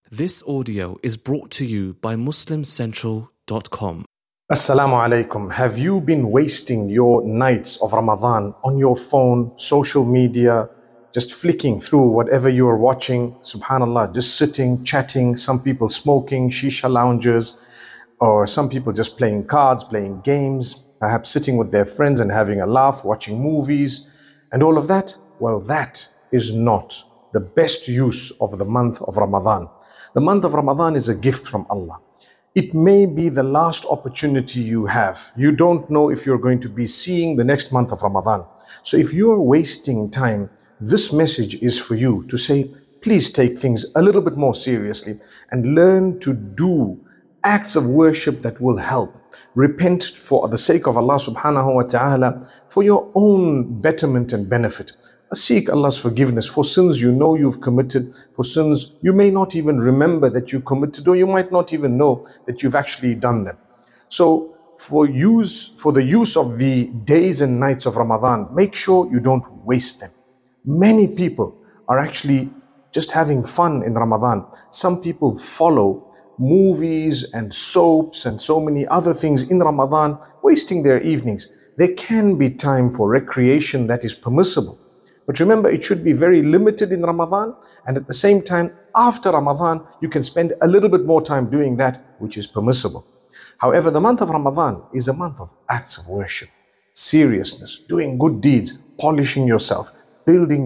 This audio is brought to you by MuslimCentral.com. Assalamu alaikum. Have you been wasting your nights of Ramadan on your phone, social media, just flicking through whatever you are watching? Subhanallah, just sitting, chatting, some people smoking, shisha lounges, or some people just playing cards, playing games, perhaps sitting with their friends and having a laugh, watching movies, and all of that? Well, that is not the best use of the month of Ramadan. The month of Ramadan is a gift from Allah. It may be the last opportunity you have. You don't know if you're going to be seeing the next month of Ramadan. So if you're wasting time, this message is for you to say, please take things a little bit more seriously and learn to do acts of worship that will help. Repent for the sake of Allah subhanahu wa ta'ala, for your own betterment and benefit. Seek Allah's forgiveness for sins you know you've committed, for sins you may not even remember that you committed, or you might not even know that you've actually done them. So for the use of the days and nights of Ramadan, make sure you don't waste them. Many people are actually just having fun in Ramadan. Some people follow movies and soaps and so many other things in Ramadan, wasting their evenings. There can be time for recreation that is permissible. But remember, it should be very limited in Ramadan, and at the same time, after Ramadan, you can spend a little bit more time doing that which is permissible. However, the month of Ramadan is a month of acts of worship, seriousness, doing good deeds, polishing yourself, building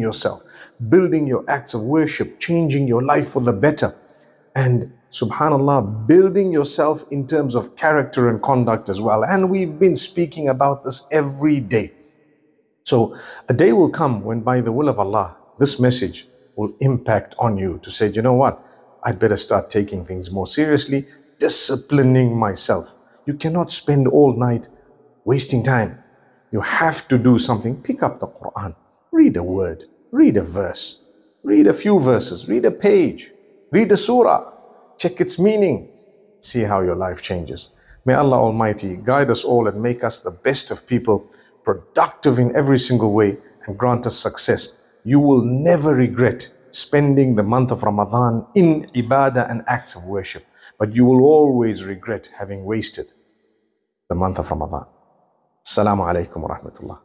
your acts of worship, changing your life for the better. And subhanallah, building yourself in terms of character and conduct as well. And we've been speaking about this every day. So a day will come when, by the will of Allah, this message will impact on you to say, you know what, I'd better start taking things more seriously, disciplining myself. You cannot spend all night wasting time. You have to do something. Pick up the Quran, read a word, read a verse, read a few verses, read a page, read a surah, check its meaning, see how your life changes. May Allah Almighty guide us all and make us the best of people, productive in every single way, and grant us success. You will never regret spending the month of Ramadan in ibadah and acts of worship, but you will always regret having wasted the month of Ramadan. Assalamu alaikum wa rahmatullah.